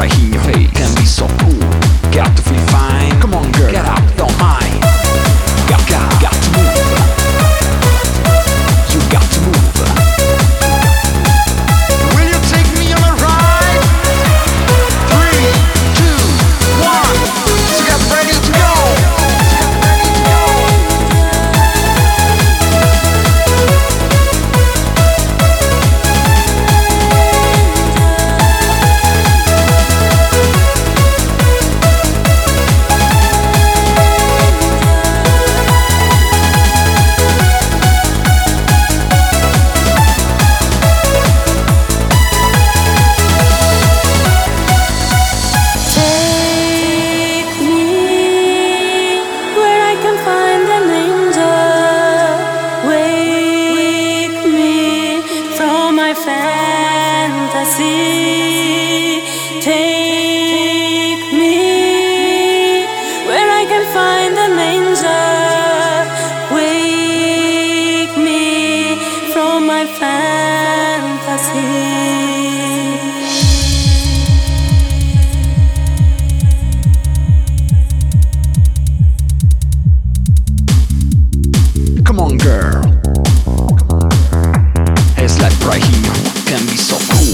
right in your face. Can be so cool, got to feel fine. Come on girl, get up, don't mind. Got to move. You got to move. Will you take me on a ride? 3, 2, 1. So get ready to go. Come on girl, it's like right here, can be so cool.